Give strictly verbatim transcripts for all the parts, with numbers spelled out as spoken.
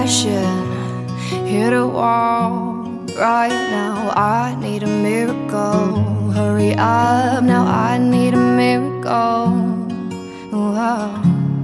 crashing, hit a wall. Right now I need a miracle. Hurry up, now I need a miracle. Whoa.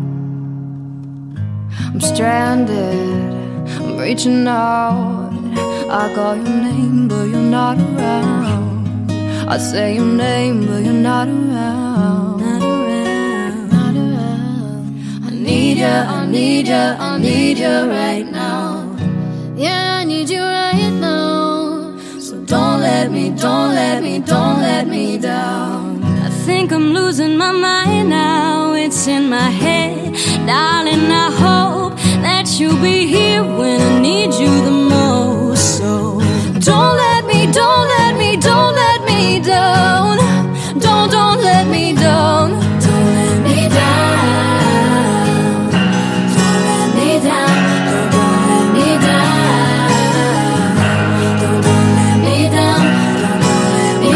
I'm stranded, I'm reaching out. I call your name but you're not around. I say your name but you're not around. Not around, not around. I need ya, I need ya, I need ya right now. Yeah, I need you right now. So don't let me, don't let me, don't let me down. I think I'm losing my mind now. It's in my head, darling, I hope that you'll be here when I need you the most. So don't let me, don't let me, don't let me down. Don't, don't let me down. Don't let me down. Don't let me down. Don't, don't let me down. Don't, don't let me down. Don't, don't let me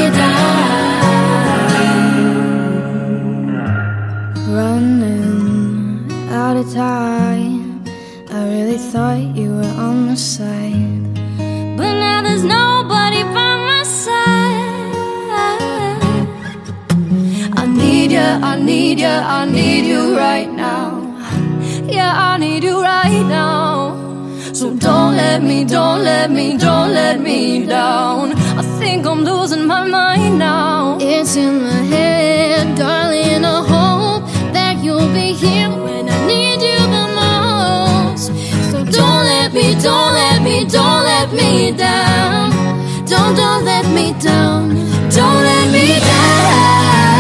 down. Running out of time, I really thought you were on my side, but now there's nobody by my side. I need ya, I need ya, I need you right now. Yeah, I need you right now. So don't let me, don't let me, don't let me down. I think I'm losing my mind now. It's in my head, darling, I hope that you'll be here when I need you the most. So don't let me, don't let me, don't let me down. Don't, don't let me down. Don't let me down.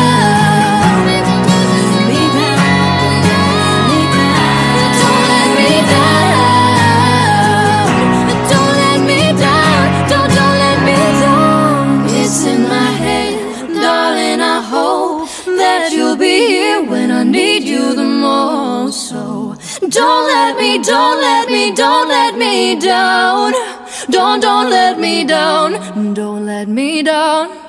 You'll be here when I need you the most. So don't let me, don't let me, don't let me down. Don't, don't let me down. Don't let me down.